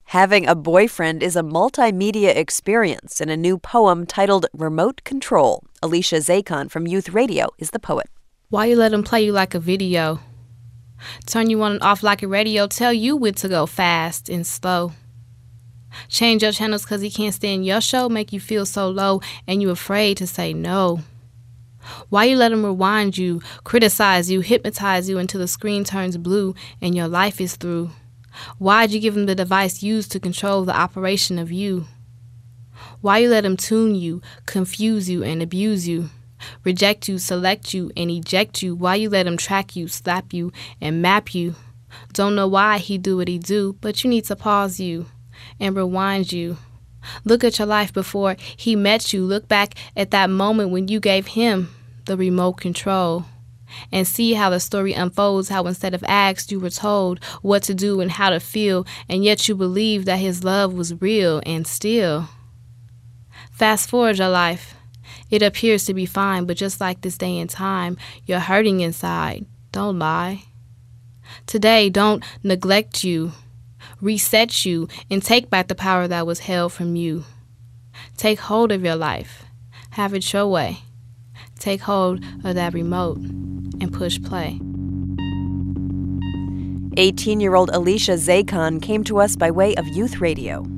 Having a boyfriend is a multimedia experience in a new poem titled Remote Control. Alicia Zakon from Youth Radio is the poet. Why you let him play you like a video? Turn you on and off like a radio, tell you when to go fast and slow. Change your channels cause he can't stand your show, make you feel so low and you afraid to say no. Why you let him rewind you, criticize you, hypnotize you until the screen turns blue and your life is through? Why'd you give him the device used to control the operation of you? Why you let him tune you, confuse you and abuse you? Reject you, select you, and eject you? Why you let him track you, slap you, and map you? Don't know why he do what he do, but you need to pause you and rewind you. Look at your life before he met you. Look back at that moment when you gave him the remote control. And see how the story unfolds, how instead of asked, you were told what to do and how to feel, and yet you believed that his love was real and still. Fast forward your life. It appears to be fine, but just like this day and time, you're hurting inside. Don't lie. Today, don't neglect you. Reset you and take back the power that was held from you. Take hold of your life. Have it your way. Take hold of that remote and push play. 18-year-old Alicia Zakon came to us by way of Youth Radio.